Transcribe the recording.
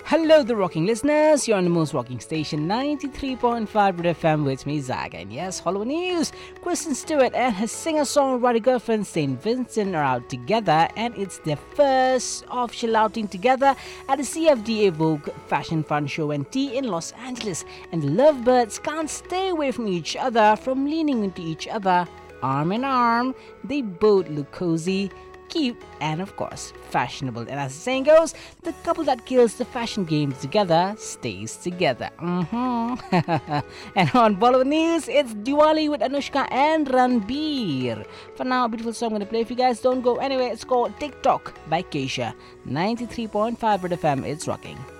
Hello, the rocking listeners. You're on the most rocking station, 93.5 Red FM with me, Zach. And yes, Hollywood News. Kristen Stewart and her singer-songwriter girlfriend, St. Vincent, are out together, and it's their first official outing together at the CFDA Vogue Fashion Fun Show and Tea in Los Angeles. And the lovebirds can't stay away from each other, from leaning into each other arm in arm. They both look cozy, cute, and of course fashionable. And as the saying goes, the couple that kills the fashion game together stays together. And on Bollywood News, it's Diwali with Anushka and Ranbir. For now, a beautiful song I'm gonna play for you guys. Don't go anywhere. It's called TikTok by Keisha. 93.5 Red FM. It's rocking.